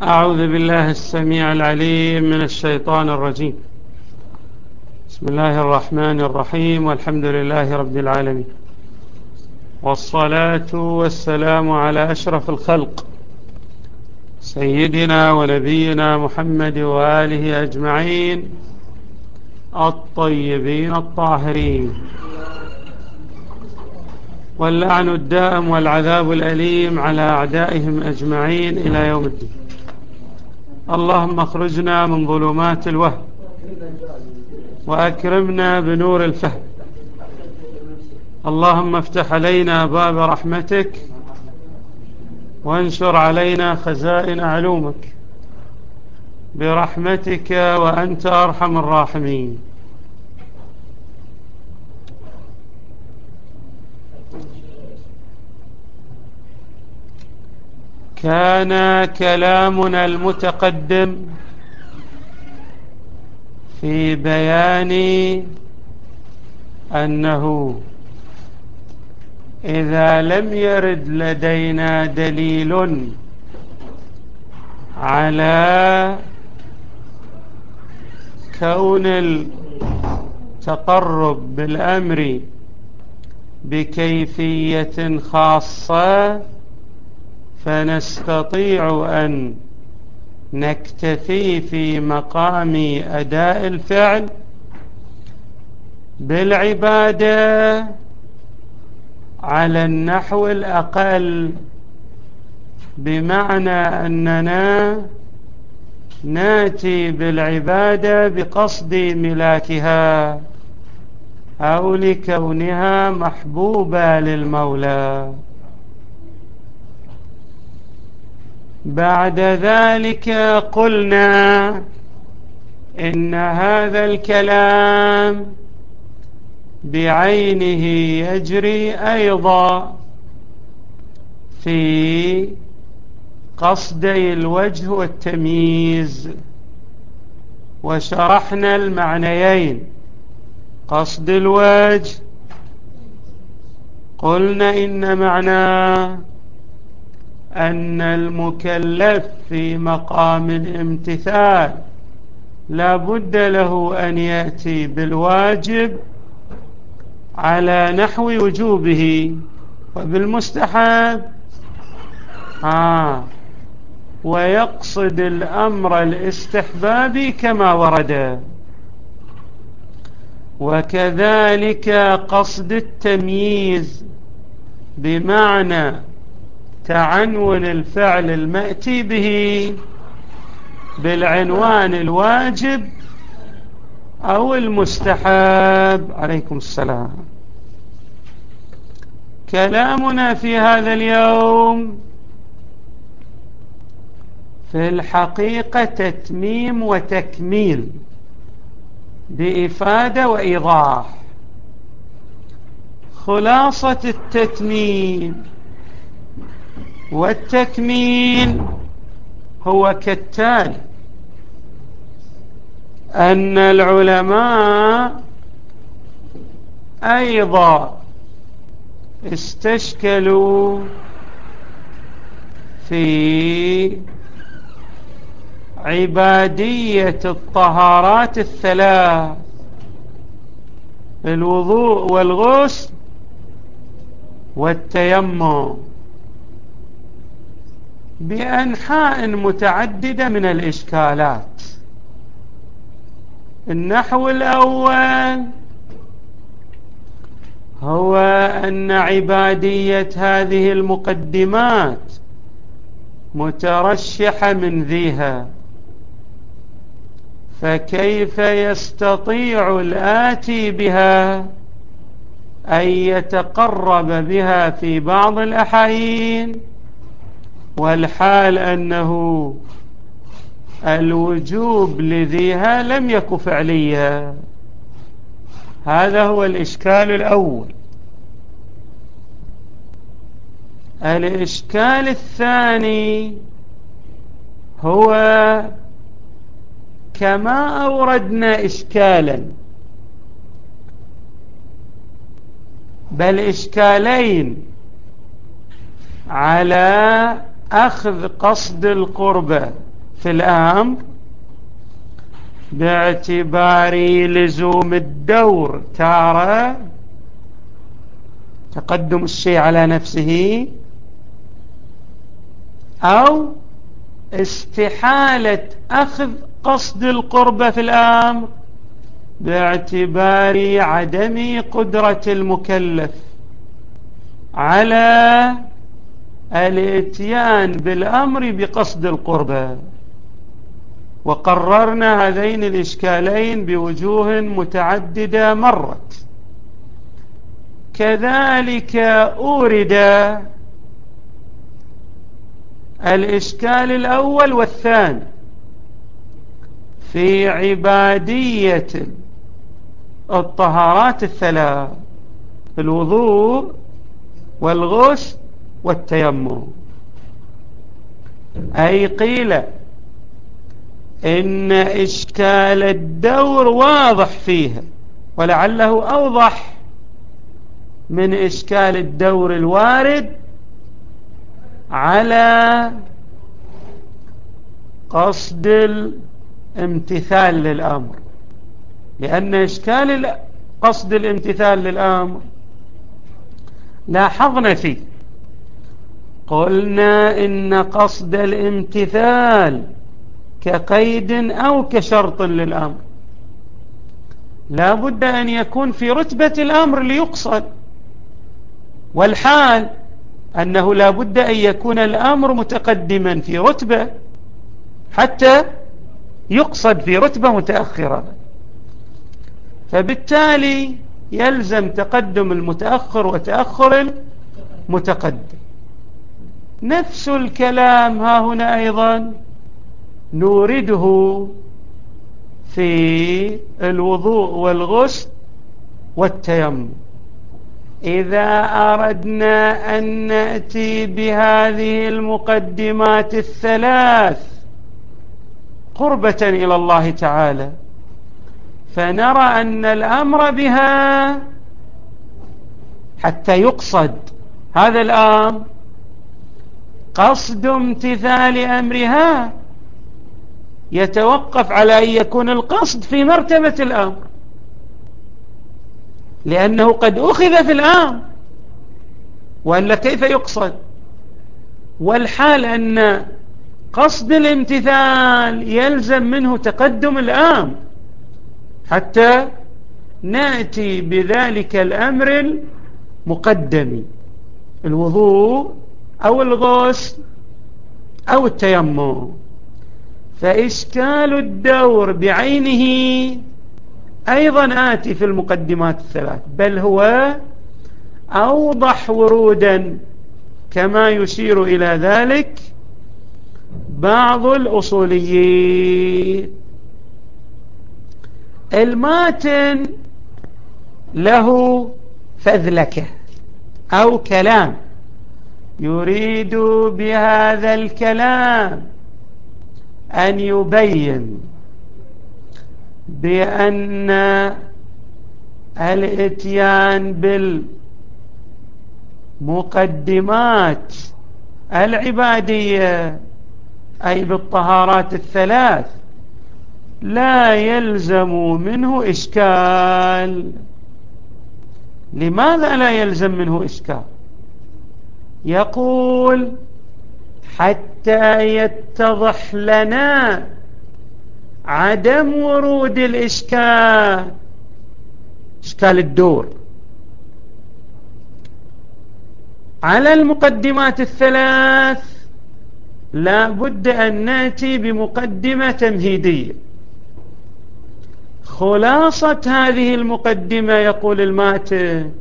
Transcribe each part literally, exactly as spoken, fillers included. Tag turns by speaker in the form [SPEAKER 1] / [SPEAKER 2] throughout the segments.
[SPEAKER 1] أعوذ بالله السميع العليم من الشيطان الرجيم. بسم الله الرحمن الرحيم، والحمد لله رب العالمين، والصلاة والسلام على أشرف الخلق سيدنا ونبينا محمد وآله أجمعين الطيبين الطاهرين، واللعن الدائم والعذاب الأليم على أعدائهم أجمعين إلى يوم الدين. اللهم اخرجنا من ظلمات الوهم وأكرمنا بنور الفهم. اللهم افتح علينا باب رحمتك وانشر علينا خزائن علومك برحمتك وأنت أرحم الراحمين. كان كلامنا المتقدم في بيان أنه إذا لم يرد لدينا دليل على كون التقرب بالأمر بكيفية خاصة، فنستطيع أن نكتفي في مقام أداء الفعل بالعبادة على النحو الأقل، بمعنى أننا ناتي بالعبادة بقصد ملاكها أو لكونها محبوبة للمولى. بعد ذلك قلنا إن هذا الكلام بعينه يجري أيضا في قصدي الوجه والتمييز، وشرحنا المعنيين. قصد الوجه قلنا إن معناه أن المكلف في مقام الامتثال لا بد له أن يأتي بالواجب على نحو وجوبه، وبالمستحب آه ويقصد الأمر الاستحبابي كما ورد. وكذلك قصد التمييز بمعنى تعنون الفعل المأتي به بالعنوان الواجب أو المستحب. عليكم السلام. كلامنا في هذا اليوم في الحقيقة تتميم وتكميل بإفادة وإيضاح. خلاصة التتميم والتكميل هو كالتالي: أن العلماء أيضا استشكلوا في عبادية الطهارات الثلاث، الوضوء والغسل والتيمم، بأنحاء متعددة من الإشكالات. النحو الأول هو أن عبادية هذه المقدمات مترشحة من ذيها، فكيف يستطيع الآتي بها أن يتقرب بها في بعض الأحايين، والحال أنه الوجوب لذيها لم يكن فعليا؟ هذا هو الإشكال الأول. الإشكال الثاني هو كما أوردنا إشكالا، بل إشكالين، على أخذ قصد القربة في الأمر باعتبار لزوم الدور تارة تقدم الشيء على نفسه، أو استحالة أخذ قصد القربة في الأمر باعتبار عدم قدرة المكلف على الاتيان بالأمر بقصد القربة. وقررنا هذين الإشكالين بوجوه متعددة مرت. كذلك أورد الإشكال الأول والثاني في عبادية الطهارات الثلاث: الوضوء والغسل والتيمم. أي قيل إن إشكال الدور واضح فيها، ولعله أوضح من إشكال الدور الوارد على قصد الامتثال للأمر، لأن إشكال قصد الامتثال للأمر لاحظنا فيه قلنا إن قصد الامتثال كقيد أو كشرط للأمر لا بد أن يكون في رتبة الأمر ليقصد، والحال أنه لا بد أن يكون الأمر متقدما في رتبة حتى يقصد في رتبة متأخرة، فبالتالي يلزم تقدم المتأخر وتأخر المتقدم. نفس الكلام ها هنا أيضا نورده في الوضوء والغسل والتيمم. إذا أردنا أن نأتي بهذه المقدمات الثلاث قربة إلى الله تعالى، فنرى أن الأمر بها حتى يقصد هذا الأمر قصد امتثال أمرها يتوقف على أن يكون القصد في مرتبة الأمر، لأنه قد أخذ في الأمر وإلا كيف يقصد؟ والحال أن قصد الامتثال يلزم منه تقدم الأمر حتى نأتي بذلك الأمر المقدم: الوضوء أو الغسل أو التيمم. فإشكال الدور بعينه أيضا آتي في المقدمات الثلاث، بل هو أوضح ورودا كما يشير إلى ذلك بعض الأصوليين. الماتن له فذلكة أو كلام يريد بهذا الكلام أن يبين بأن الاتيان بالمقدمات العبادية أي بالطهارات الثلاث لا يلزم منه إشكال. لماذا لا يلزم منه إشكال؟ يقول: حتى يتضح لنا عدم ورود الإشكال، إشكال الدور على المقدمات الثلاث، لا بد أن نأتي بمقدمة تمهيدية. خلاصة هذه المقدمة يقول الماتن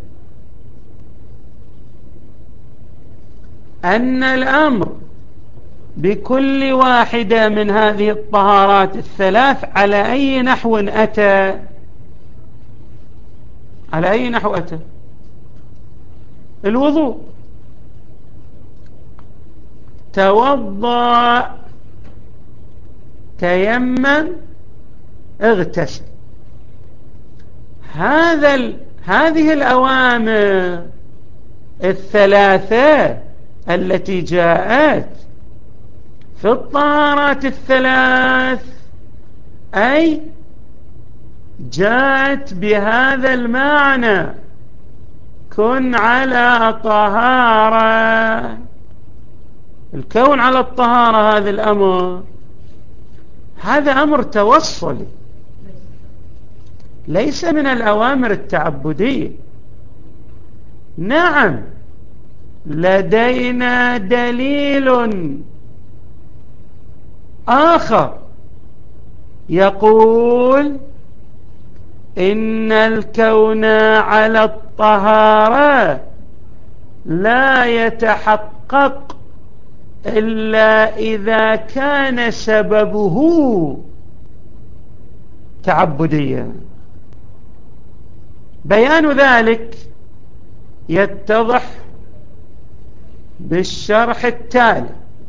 [SPEAKER 1] أن الأمر بكل واحدة من هذه الطهارات الثلاث على أي نحو أتى، على أي نحو أتى؟ الوضوء، توضأ، تيمم، اغتسل. هذا ال... هذه الأوامر الثلاثة التي جاءت في الطهارات الثلاث، أي جاءت بهذا المعنى: كن على طهارة. الكون على الطهارة هذا الأمر، هذا أمر توصلي، ليس من الأوامر التعبدية. نعم، لدينا دليل آخر يقول إن الكون على الطهارة لا يتحقق إلا إذا كان سببه تعبديا. بيان ذلك يتضح بالشرح التالي.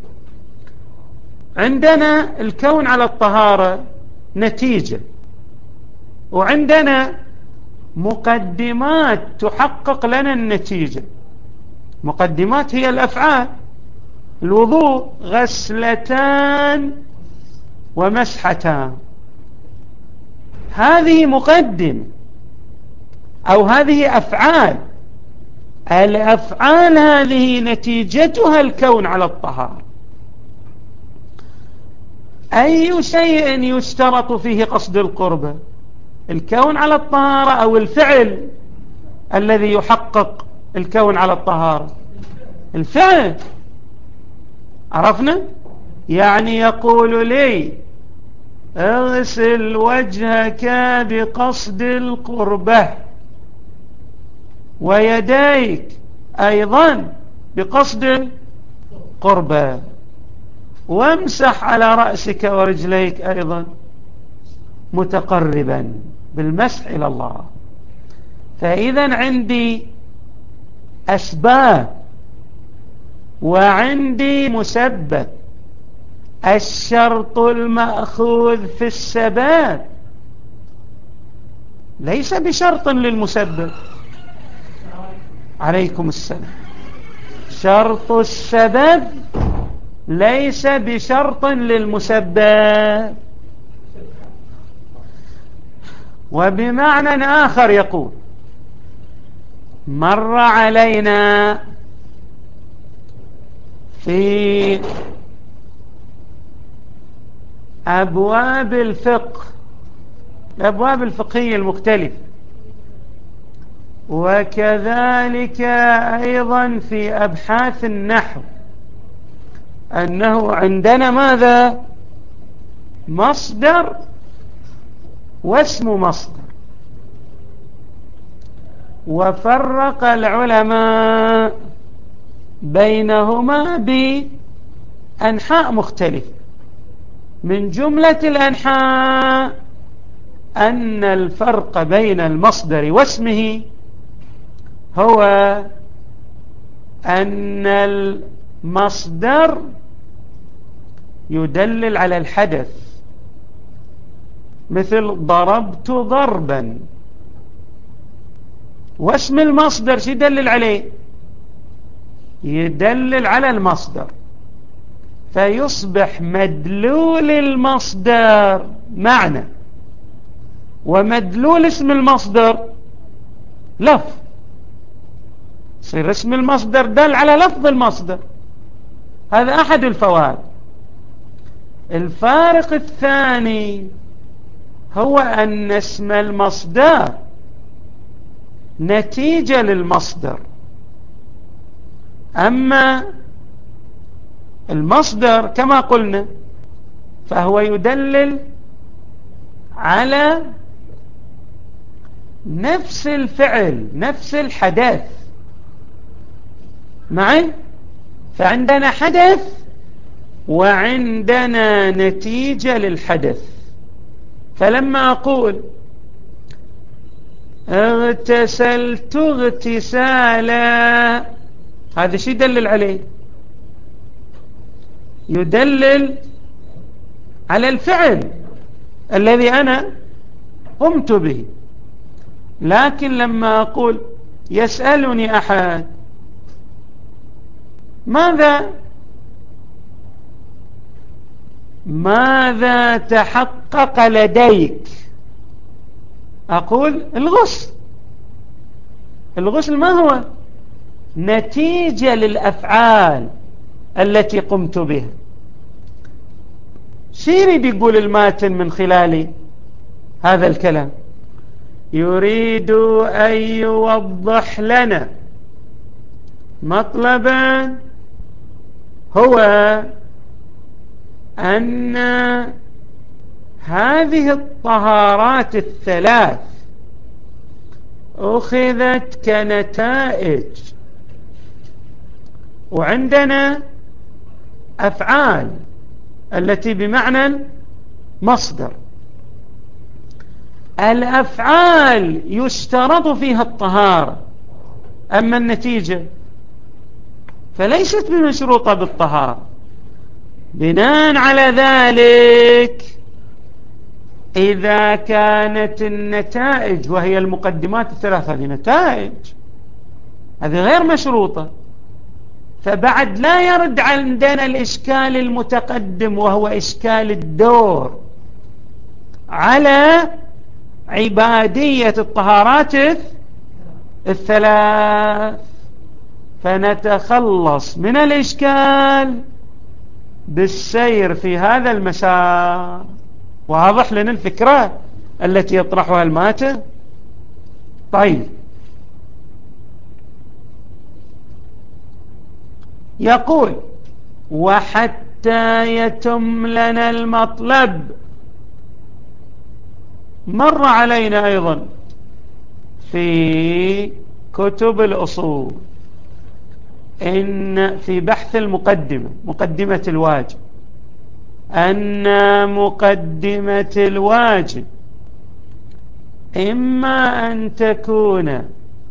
[SPEAKER 1] عندنا الكون على الطهارة نتيجة، وعندنا مقدمات تحقق لنا النتيجة. مقدمات هي الأفعال: الوضوء، غسلتان ومسحتان، هذه مقدمة أو هذه أفعال. الأفعال هذه نتيجتها الكون على الطهارة. أي شيء يشترط فيه قصد القربة؟ الكون على الطهارة أو الفعل الذي يحقق الكون على الطهارة؟ الفعل. عرفنا؟ يعني يقول لي اغسل وجهك بقصد القربة، ويديك أيضا بقصد القربة، وامسح على رأسك ورجليك أيضا متقربا بالمسح إلى الله. فإذا عندي أسباب وعندي مسبب. الشرط المأخوذ في السبب ليس بشرط للمسبب. عليكم السلام. شرط السبب ليس بشرط للمسبب. وبمعنى آخر يقول: مر علينا في أبواب الفقه، الأبواب الفقهية المختلفة، وكذلك أيضا في أبحاث النحو، أنه عندنا ماذا؟ مصدر واسم مصدر. وفرق العلماء بينهما بأنحاء مختلفة. من جملة الأنحاء أن الفرق بين المصدر واسمه هو أن المصدر يدلل على الحدث، مثل ضربت ضربا، واسم المصدر شو يدلل عليه؟ يدلل على المصدر، فيصبح مدلول المصدر معنى، ومدلول اسم المصدر لفظ. يصير اسم المصدر دل على لفظ المصدر. هذا أحد الفوائد. الفارق الثاني هو أن اسم المصدر نتيجة للمصدر، أما المصدر كما قلنا فهو يدلل على نفس الفعل، نفس الحدث معي. فعندنا حدث وعندنا نتيجة للحدث. فلما أقول اغتسلت اغتسالا، هذا شيء يدلل عليه؟ يدلل على الفعل الذي أنا قمت به. لكن لما أقول يسألني أحد ماذا ماذا تحقق لديك؟ أقول الغسل. الغسل ما هو؟ نتيجة للأفعال التي قمت بها. شو يريد يقول الماتن من خلال هذا الكلام؟ يريد أن يوضح لنا مطلبا، هو أن هذه الطهارات الثلاث أخذت كنتائج، وعندنا أفعال التي بمعنى مصدر. الأفعال يشترط فيها الطهارة، أما النتيجة فليست بمشروطة بالطهارة. بناء على ذلك، إذا كانت النتائج وهي المقدمات الثلاثة هذه نتائج، هذه غير مشروطة، فبعد لا يرد عندنا الإشكال المتقدم وهو إشكال الدور على عبادية الطهارات الثلاث، فنتخلص من الإشكال بالسير في هذا المسار. واضح لنا الفكرة التي يطرحها الماتن؟ طيب، يقول وحتى يتم لنا المطلب. مر علينا أيضا في كتب الأصول إن في بحث المقدمة، مقدمة الواجب، أن مقدمة الواجب إما أن تكون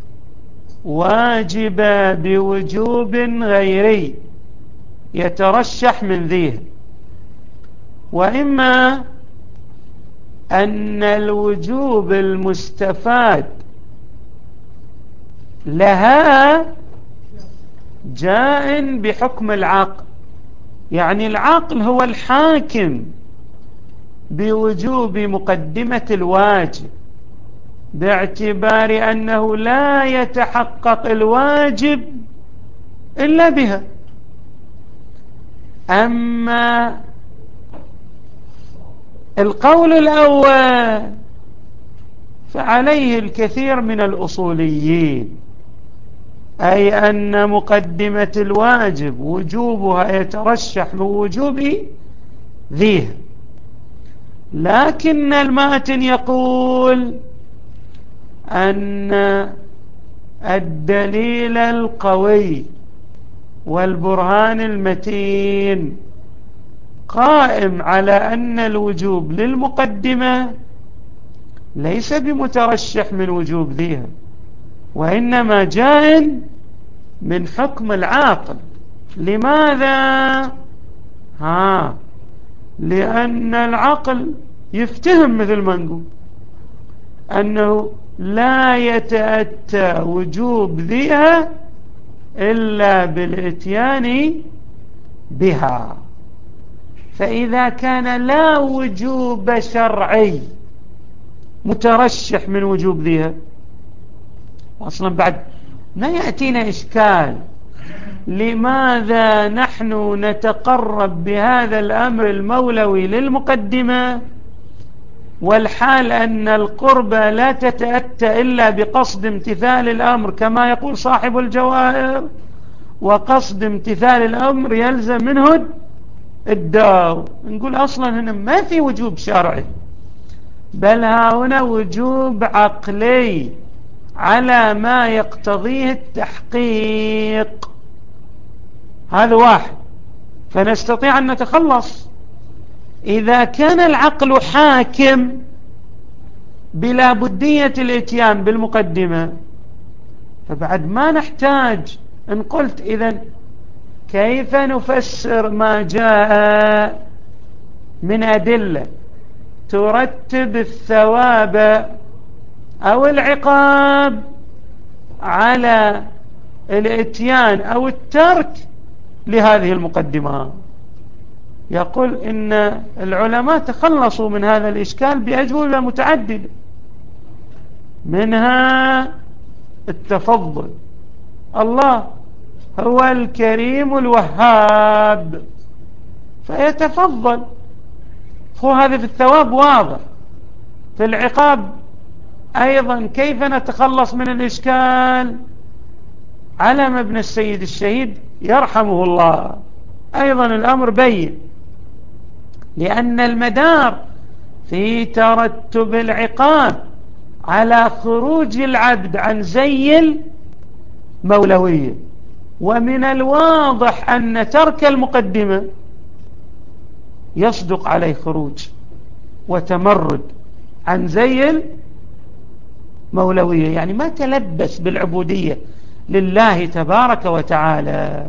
[SPEAKER 1] واجبة بوجوب غيري يترشح من ذيه، وإما أن الوجوب المستفاد لها جاء بحكم العقل، يعني العقل هو الحاكم بوجوب مقدمة الواجب، باعتبار أنه لا يتحقق الواجب إلا بها. أما القول الأول فعليه الكثير من الأصوليين، أي أن مقدمة الواجب وجوبها يترشح من وجوب ذيه. لكن الماتن يقول أن الدليل القوي والبرهان المتين قائم على أن الوجوب للمقدمة ليس بمترشح من وجوب ذيها، وإنما جاء من حكم العاقل. لماذا؟ ها لأن العقل يفتهم مثل ما نقول أنه لا يتأتى وجوب ذيها إلا بالإتيان بها. فإذا كان لا وجوب شرعي مترشح من وجوب ذيها، أصلا بعد ما يأتينا إشكال لماذا نحن نتقرب بهذا الأمر المولوي للمقدمة، والحال أن القربة لا تتأتى إلا بقصد امتثال الأمر كما يقول صاحب الجواهر، وقصد امتثال الأمر يلزم منه الدار. نقول أصلا هنا ما في وجوب شرعي، بل هنا وجوب عقلي على ما يقتضيه التحقيق. هذا واحد. فنستطيع أن نتخلص إذا كان العقل حاكم بلا بدية الاتيان بالمقدمة، فبعد ما نحتاج إن قلت إذن كيف نفسر ما جاء من أدلة ترتب الثواب أو العقاب على الاتيان أو الترك لهذه المقدمات. يقول إن العلماء تخلصوا من هذا الإشكال بأجوبة متعددة، منها التفضل. الله هو الكريم الوهاب فيتفضل، هو هذا في الثواب واضح. في العقاب أيضا كيف نتخلص من الإشكال؟ علم ابن السيد الشهيد يرحمه الله أيضا الأمر بين، لأن المدار في ترتب العقاب على خروج العبد عن زي المولوية، ومن الواضح أن ترك المقدمة يصدق عليه خروج وتمرد عن زي المولوية، يعني ما تلبس بالعبودية لله تبارك وتعالى.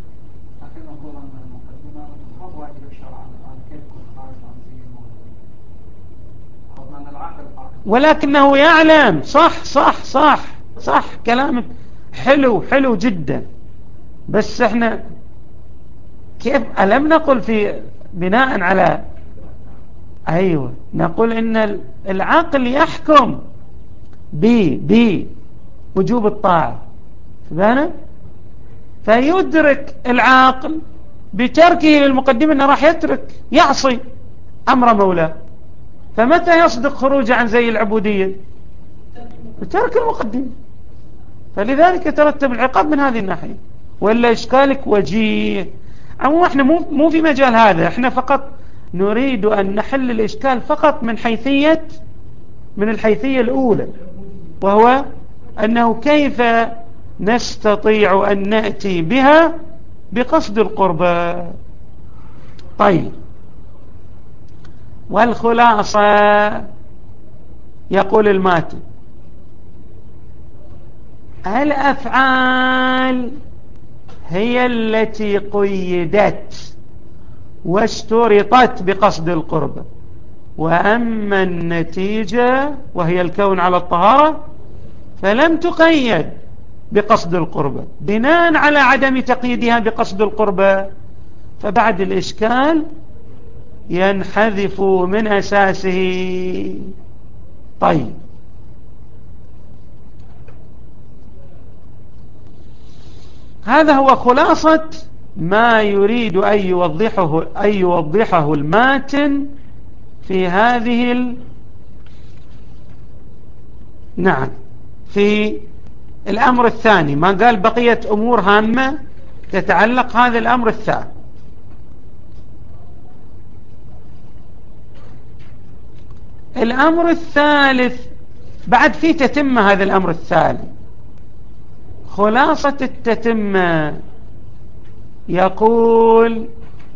[SPEAKER 1] ولكنه يعلم. صح صح صح صح كلامك حلو حلو جدا، بس احنا كيف ألم نقل في بناء على أيوة نقول إن العقل يحكم بوجوب الطاعة، فيدرك العاقل بتركه للمقدمة أنه راح يترك يعصي أمر مولاه، فمتى يصدق خروج عن زي العبودية؟ بترك المقدمة. فلذلك يترتب العقاب من هذه الناحية. وإلا إشكالك وجيه. أما احنا مو مو في مجال هذا، احنا فقط نريد أن نحل الإشكال فقط من حيثية من الحيثية الأولى، وهو أنه كيف نستطيع أن نأتي بها بقصد القربى. طيب، والخلاصة يقول الماتن: الأفعال هي التي قيدت واشترطت بقصد القربى، وأما النتيجة وهي الكون على الطهارة فلم تقيد بقصد القربى. بناء على عدم تقييدها بقصد القربى فبعد الإشكال ينحذف من أساسه. طيب، هذا هو خلاصة ما يريد أن يوضحه, أن يوضحه الماتن في هذه ال... نعم في الأمر الثاني. ما قال بقية أمور هامة تتعلق هذا الأمر الثاني. الأمر الثالث بعد في تتمة هذا الأمر الثالث. خلاصة التتمة يقول: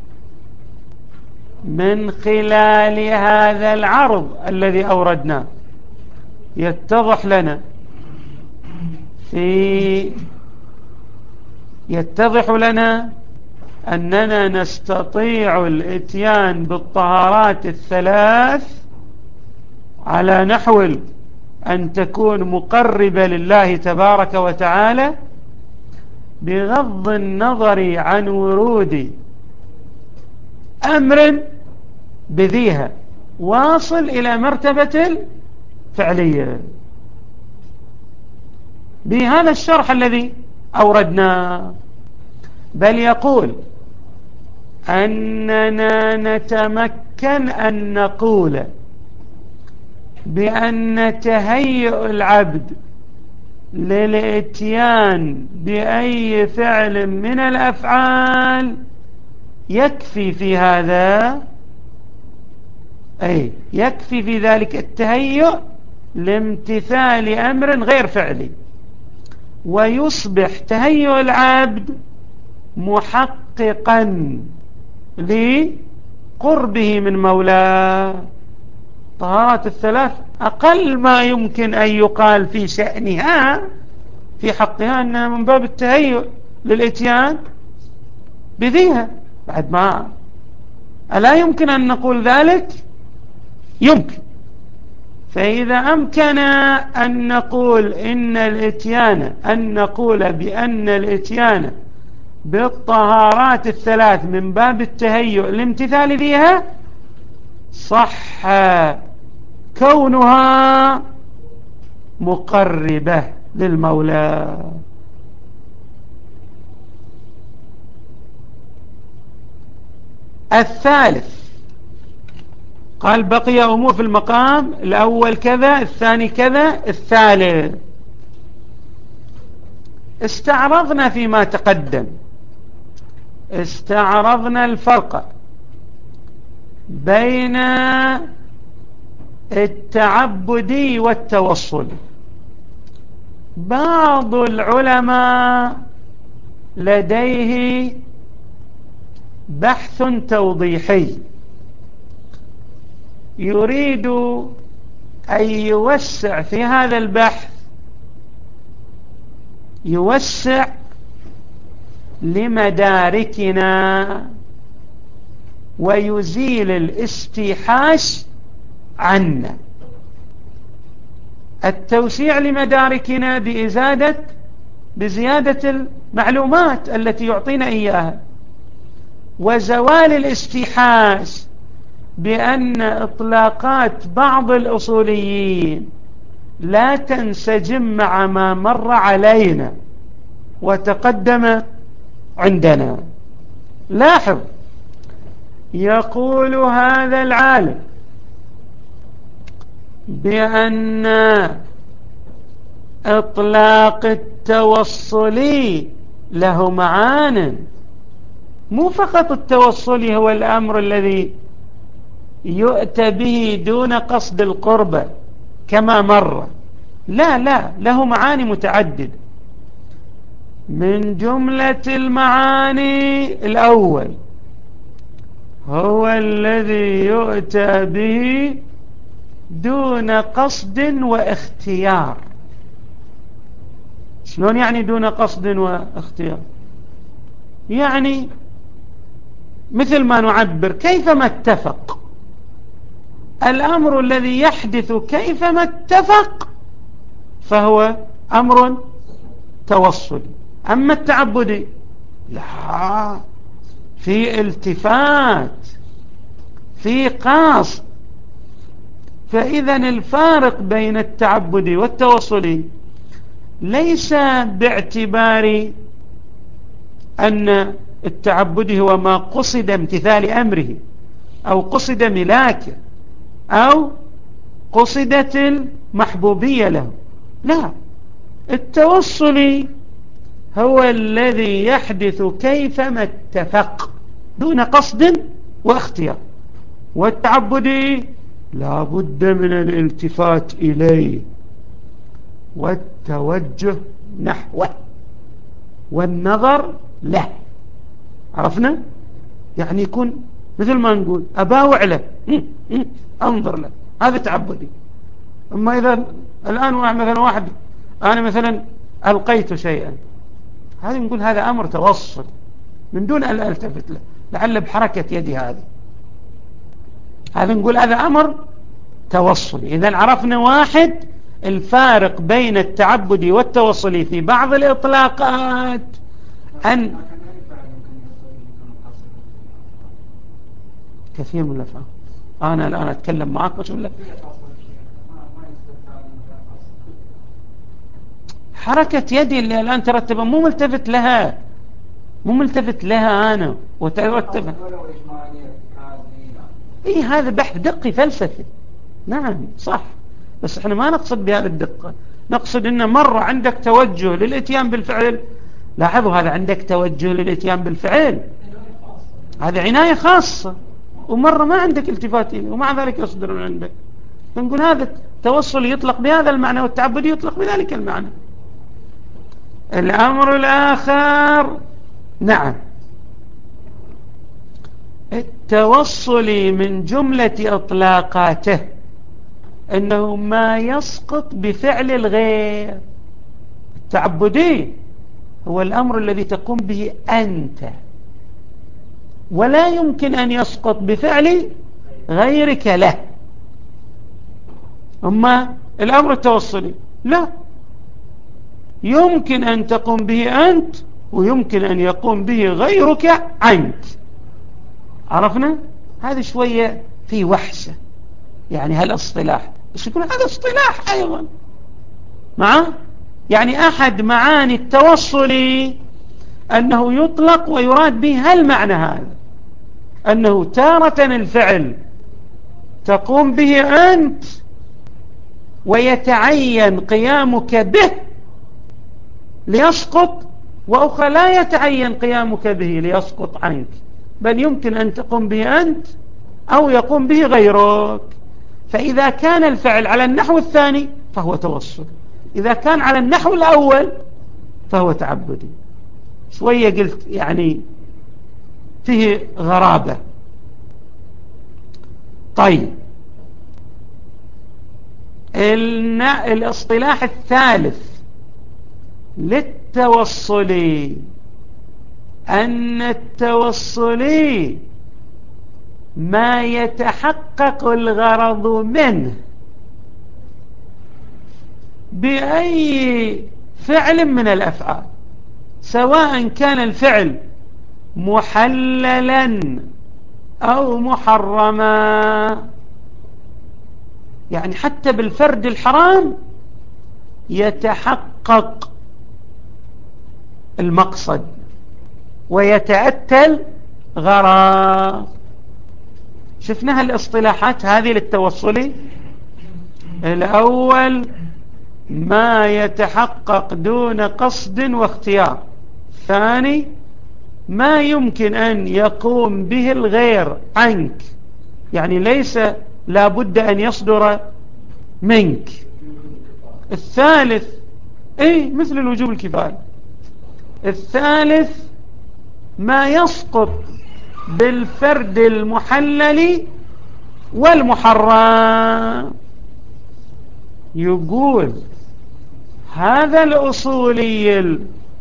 [SPEAKER 1] من خلال هذا العرض الذي أوردناه يتضح لنا في يتضح لنا أننا نستطيع الإتيان بالطهارات الثلاث على نحو أن تكون مقربة لله تبارك وتعالى بغض النظر عن ورود أمر بذيها واصل إلى مرتبة الفعلية بهذا الشرح الذي أوردناه. بل يقول أننا نتمكن أن نقول بأن تهيئ العبد للإتيان بأي فعل من الأفعال يكفي في هذا، أي يكفي في ذلك التهيئ لامتثال أمر غير فعلي، ويصبح تهيئ العبد محققا لقربه من مولاه. طهارات الثلاث أقل ما يمكن أن يقال في شأنها في حقها أنها من باب التهيئ للإتيان بذيها. بعد ما ألا يمكن أن نقول ذلك؟ يمكن. فإذا أمكن أن نقول إن الإتيان أن نقول بأن الإتيان بالطهارات الثلاث من باب التهيؤ الامتثال فيها، صح كونها مقربة للمولى. الثالث قال بقي أمور في المقام الأول كذا، الثاني كذا، الثالث استعرضنا فيما تقدم، استعرضنا الفرق بين التعبدي والتوصلي. بعض العلماء لديه بحث توضيحي يريد أن يوسع في هذا البحث، يوسع لمداركنا ويزيل الاستيحاش عنا. التوسيع لمداركنا بإزادة بزيادة المعلومات التي يعطينا إياها، وزوال الاستيحاش بأن إطلاقات بعض الأصوليين لا تنسجم مع ما مر علينا وتقدم عندنا. لاحظ، يقول هذا العالم بأن إطلاق التوصلي له معان، مو فقط التوصلي هو الأمر الذي يؤتى به دون قصد القربة كما مر، لا لا، له معاني متعددة. من جملة المعاني الأول هو الذي يؤتى به دون قصد واختيار. شلون يعني دون قصد واختيار؟ يعني مثل ما نعبر كيفما اتفق الأمر الذي يحدث، كيفما اتفق فهو أمر توصلي. أما التعبدي لا، في التفات، في قاصد. فإذا الفارق بين التعبدي والتوصلي ليس باعتبار أن التعبدي هو ما قصد امتثال أمره أو قصد ملاكه أو قصدت المحبوبية له، لا، التوصلي هو الذي يحدث كيفما اتفق دون قصد واختيار، والتعبدي لا بد من الالتفات إليه والتوجه نحوه والنظر له. عرفنا؟ يعني يكون مثل ما نقول أباوع له، أنظر له، هذا تعبدي. أما إذا الآن مثلا واحد أنا مثلا ألقيت شيئا، هذا نقول هذا أمر توصل من دون أن ألتفت له، لعل بحركة يدي هذه، هذا نقول هذا أمر توصلي. إذن عرفنا واحد الفارق بين التعبدي والتوصلي في بعض الإطلاقات أن كثير من الأفعال. أنا الآن أتكلم معك وشو لك حركة يدي اللي الآن ترتبها مو ملتفت لها، مو ملتفت لها أنا وترتبها. إيه، هذا بحث دقي فلسفي، نعم صح، بس احنا ما نقصد بهذا الدقة، نقصد إن مرة عندك توجه للإتيان بالفعل. لاحظوا، هذا عندك توجه للإتيان بالفعل، هذا عناية خاصة، ومرة ما عندك التفات إليه ومع ذلك يصدر من عندك. فنقول هذا التوصل يطلق بهذا المعنى والتعبد يطلق بذلك المعنى. الأمر الآخر، نعم، التوصل من جملة إطلاقاته أنه ما يسقط بفعل الغير. التعبدي هو الأمر الذي تقوم به أنت، ولا يمكن أن يسقط بفعل غيرك له. أما الأمر التوصلي لا، يمكن أن تقوم به أنت ويمكن أن يقوم به غيرك عنك. عرفنا؟ هذا شوية في وحشة، يعني هالاصطلاح بس يكون هذا اصطلاح أيضا معه، يعني أحد معاني التوصل أنه يطلق ويراد به هالمعنى هذا، أنه تارة الفعل تقوم به أنت ويتعين قيامك به ليسقط، وأخرى لا يتعين قيامك به ليسقط عنك، بل يمكن أن تقوم به أنت أو يقوم به غيرك. فإذا كان الفعل على النحو الثاني فهو توصل، إذا كان على النحو الأول فهو تعبدي. شوية قلت يعني فيه غرابة. طيب، الاصطلاح الثالث للتوصلي أن التوصلي ما يتحقق الغرض منه بأي فعل من الأفعال، سواء كان الفعل محللا أو محرما. يعني حتى بالفرد الحرام يتحقق المقصد ويتأتى الغرض. شفنا هالاصطلاحات هذه للتوصلي. الأول ما يتحقق دون قصد واختيار. ثاني ما يمكن أن يقوم به الغير عنك، يعني ليس لابد أن يصدر منك. الثالث اي مثل الوجوب الكفاية. الثالث ما يسقط بالفرد المحلل والمحرم. يقول هذا الأصولي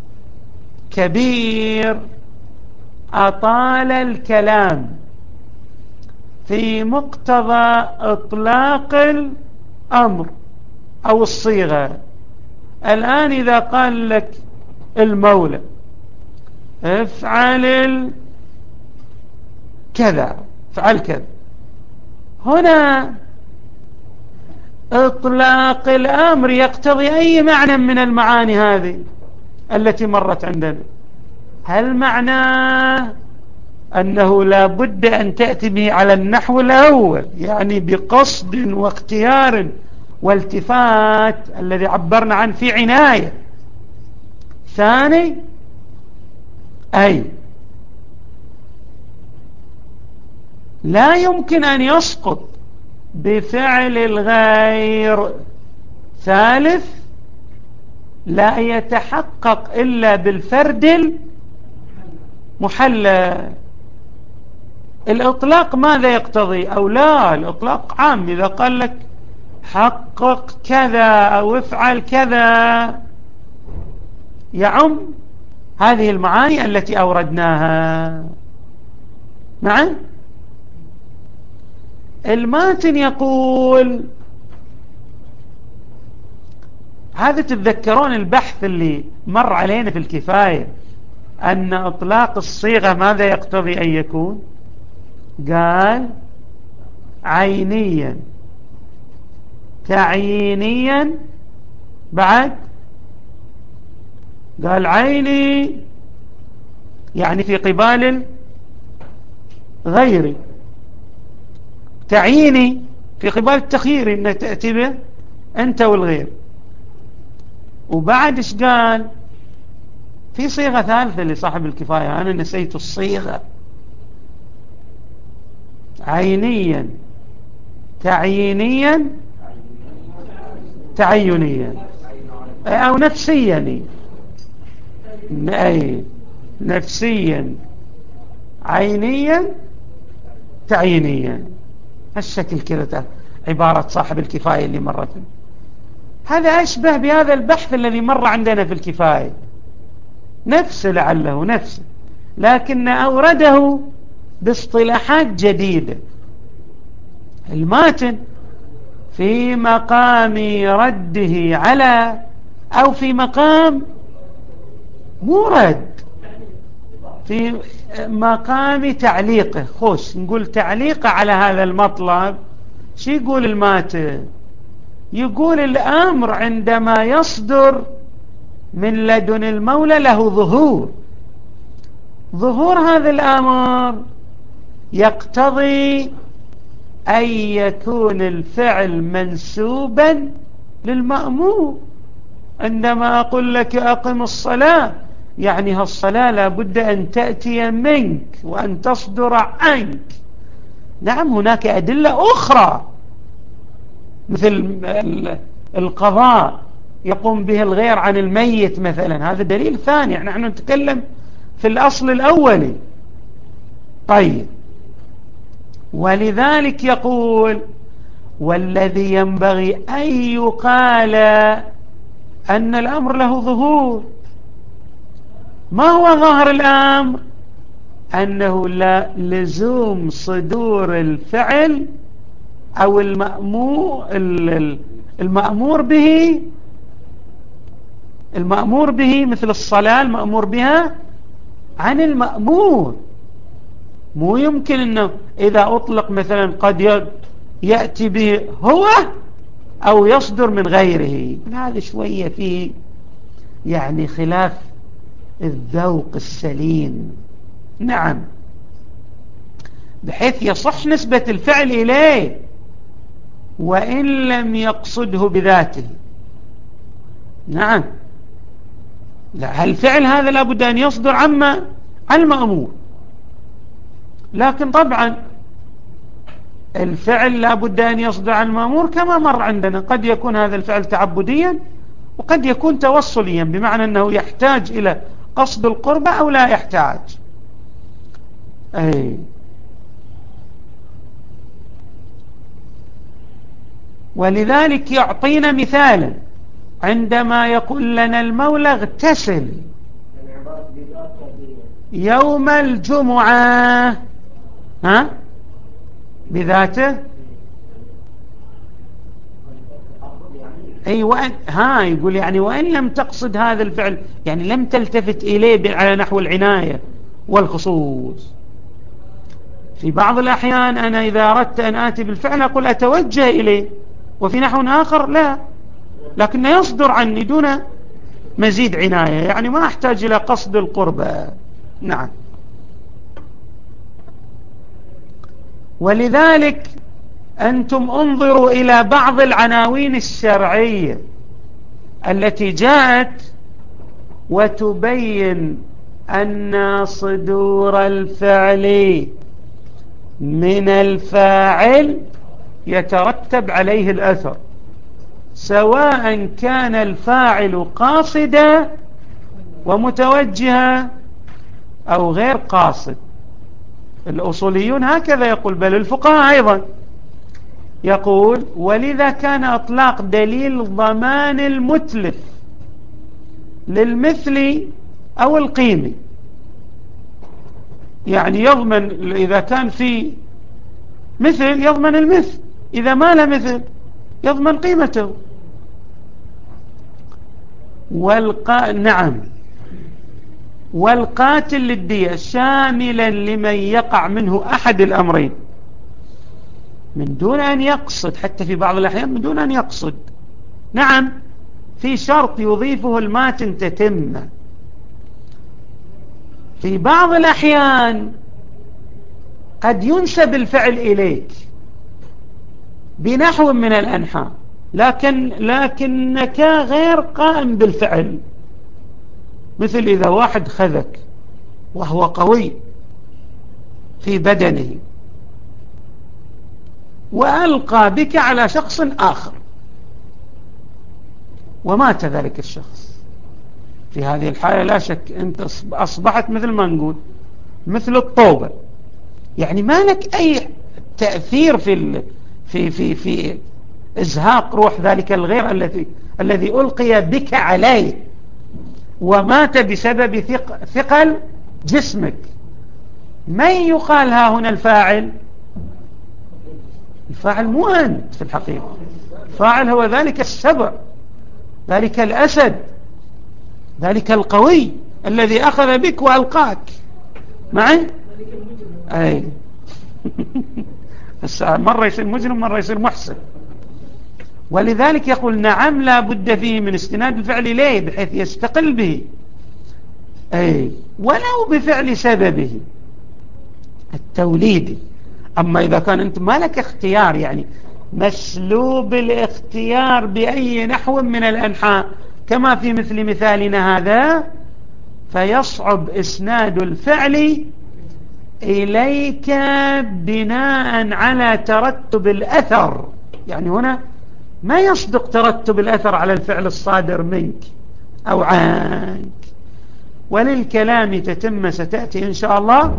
[SPEAKER 1] الكبير أطال الكلام في مقتضى إطلاق الأمر أو الصيغة. الآن إذا قال لك المولى افعل كذا افعل كذا، هنا إطلاق الأمر يقتضي أي معنى من المعاني هذه التي مرت عندنا. هل معناه أنه لا بد أن تأتي به على النحو الأول، يعني بقصد واختيار والتفات الذي عبرنا عنه في عناية. ثاني أي لا يمكن أن يسقط بفعل الغير. ثالث لا يتحقق إلا بالفرد المحلى. الإطلاق ماذا يقتضي؟ أو لا، الإطلاق عام، إذا قال لك حقق كذا أو افعل كذا يعم هذه المعاني التي أوردناها. نعم. الماتن يقول هذا تتذكرون البحث اللي مر علينا في الكفاية أن إطلاق الصيغة ماذا يقتضي أن يكون؟ قال عينيا تعيينيا، بعد قال عيني يعني في قبال الغير، تعييني في قبال التخيير انك تأتي به انت والغير. وبعد ايش قال؟ في صيغة ثالثة لصاحب الكفاية انا نسيت الصيغة. عينيا تعيينيا تعينيا او نفسيا، اي نفسيا عينيا تعيينيا. هالشكل كذا عبارة صاحب الكفاية اللي مرت. هذا أشبه بهذا البحث الذي مر عندنا في الكفاية، نفسه لعله نفسه، لكن أورده باصطلاحات جديدة. الماتن في مقام رده على، أو في مقام مو رد، في مقام تعليقه، خوش نقول تعليقه على هذا المطلب. شو يقول الماتن؟ يقول الأمر عندما يصدر من لدن المولى له ظهور، ظهور هذا الأمر يقتضي أن يكون الفعل منسوبا للمأمور. عندما أقول لك أقم الصلاة، يعني هالصلاة لابد أن تأتي منك وأن تصدر عنك. نعم هناك أدلة أخرى مثل القضاء يقوم به الغير عن الميت مثلا، هذا دليل ثاني، نحن نتكلم في الأصل الأولي. طيب، ولذلك يقول والذي ينبغي أن يقال أن الأمر له ظهور. ما هو ظاهر الأمر؟ أنه لا لزوم صدور الفعل أو المأمور المأمور به المأمور به مثل الصلاة المأمور بها عن المأمور. مو يمكن أنه إذا أطلق مثلا قد يأتي به هو أو يصدر من غيره. هذا شوية فيه يعني خلاف الذوق السليم. نعم، بحيث يصح نسبة الفعل إليه وإن لم يقصده بذاته. نعم، لا، الفعل هذا لابد أن يصدر عما عن المأمور، لكن طبعا الفعل لابد أن يصدر عن المأمور كما مر عندنا. قد يكون هذا الفعل تعبديا وقد يكون توصليا، بمعنى أنه يحتاج إلى قصد القربة أو لا يحتاج. أي. ولذلك يعطينا مثالا عندما يقول لنا المولى اغتسل يوم الجمعة، ها بذاته. أي وأن ها يقول يعني وإن لم تقصد هذا الفعل، يعني لم تلتفت إليه على نحو العناية والخصوص. في بعض الأحيان أنا إذا أردت أن آتي بالفعل أقول أتوجه إليه، وفي نحو آخر لا، لكن يصدر عني دون مزيد عناية، يعني ما أحتاج إلى قصد القربة. نعم، ولذلك أنتم انظروا إلى بعض العناوين الشرعية التي جاءت وتبين أن صدور الفعل من الفاعل يترتب عليه الأثر، سواء كان الفاعل قاصدا ومتوجها أو غير قاصد. الأصوليون هكذا يقول، بل الفقهاء أيضا يقول ولذا كان أطلاق دليل ضمان المتلف للمثل أو القيمة، يعني يضمن إذا كان في مثل يضمن المثل، إذا ما له مثل يضمن قيمته. والقا... نعم، والقاتل للدية شاملا لمن يقع منه أحد الأمرين من دون أن يقصد، حتى في بعض الأحيان من دون أن يقصد. نعم، في شرط يضيفه الماتن تتم. في بعض الأحيان قد ينسب الفعل إليك بنحو من الأنحاء، لكن لكنك غير قائم بالفعل، مثل إذا واحد خذك وهو قوي في بدنه وألقى بك على شخص آخر ومات ذلك الشخص، في هذه الحالة لا شك أنت أصبحت مثل ما نقول مثل الطوبة، يعني ما لك أي تأثير في في في في إزهاق روح ذلك الغير الذي الذي ألقي بك عليه ومات بسبب ثقل جسمك. من يقال ها هنا الفاعل؟ الفاعل مو أنت في الحقيقة، الفاعل هو ذلك السبع، ذلك الأسد، ذلك القوي الذي أخذ بك وألقاك. معي أي بس مرة يصير مجرم مرة يصير محسن. ولذلك يقول نعم لا بد فيه من استناد الفعل إليه بحيث يستقل به، أي ولو بفعل سببه التوليدي. أما إذا كان أنت ما لك اختيار، يعني مسلوب الاختيار بأي نحو من الأنحاء كما في مثل مثالنا هذا، فيصعب إسناد الفعل إليك بناء على ترتب الأثر. يعني هنا ما يصدق ترتب الأثر على الفعل الصادر منك أو عنك. وللكلام تتم ستأتي إن شاء الله.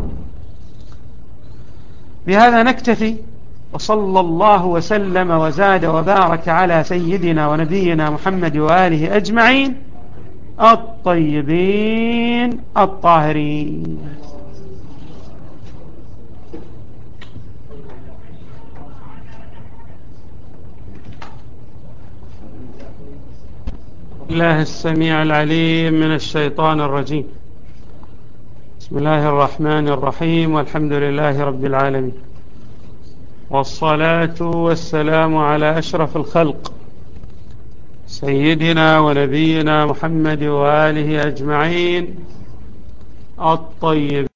[SPEAKER 1] بهذا نكتفي، وصلى الله وسلم وزاد وبارك على سيدنا ونبينا محمد وآله أجمعين الطيبين الطاهرين. الله السميع العليم من الشيطان الرجيم. بسم الله الرحمن الرحيم، والحمد لله رب العالمين، والصلاة والسلام على أشرف الخلق سيدنا ونبينا محمد وآله أجمعين الطيب